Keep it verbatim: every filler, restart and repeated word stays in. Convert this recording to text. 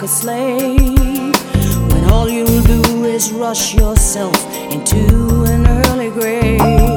a slave, when all you'll do is rush yourself into an early grave.